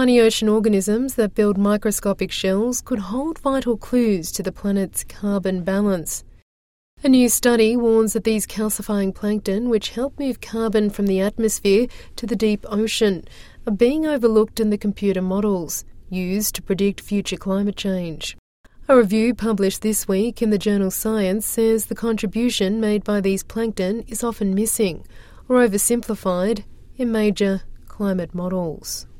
tiny ocean organisms that build microscopic shells could hold vital clues to the planet's carbon balance. A new study warns that these calcifying plankton, which help move carbon from the atmosphere to the deep ocean, are being overlooked in the computer models used to predict future climate change. A review published this week in the journal Science says the contribution made by these plankton is often missing or oversimplified in major climate models.